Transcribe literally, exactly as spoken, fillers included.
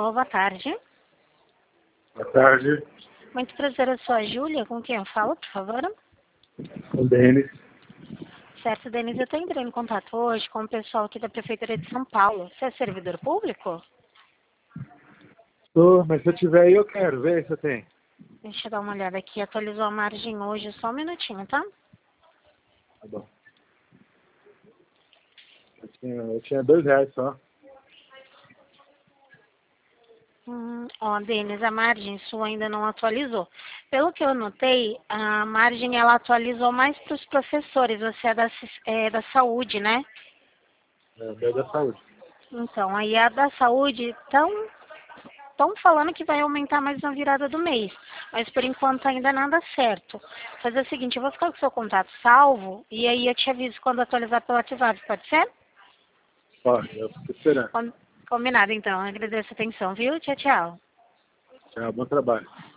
Alô, boa tarde. Boa tarde. Muito prazer, eu sou a Júlia. Com quem eu falo, por favor? O Denis. Certo, Denise, eu estou entrando em contato hoje com o pessoal aqui da Prefeitura de São Paulo. Você é servidor público? Tô, mas se eu tiver aí eu quero ver se eu tenho. Deixa eu dar uma olhada aqui. Atualizou a margem hoje, só um minutinho, tá? Tá bom. Eu tinha, eu tinha dois reais só. Hum, ó, Denis, a margem sua ainda não atualizou. Pelo que eu notei, a margem ela atualizou mais para os professores. Você é da, assis- é da saúde, né? É, o meu da saúde. Então, aí a da saúde estão estão falando que vai aumentar mais na virada do mês. Mas por enquanto ainda nada certo. Vou fazer o seguinte, eu vou ficar com o seu contato salvo e aí eu te aviso quando atualizar pelo WhatsApp, pode ser? Pode, eu fico esperando. Com- Combinado então, agradeço a atenção, viu? Tchau, tchau. Tchau, bom trabalho.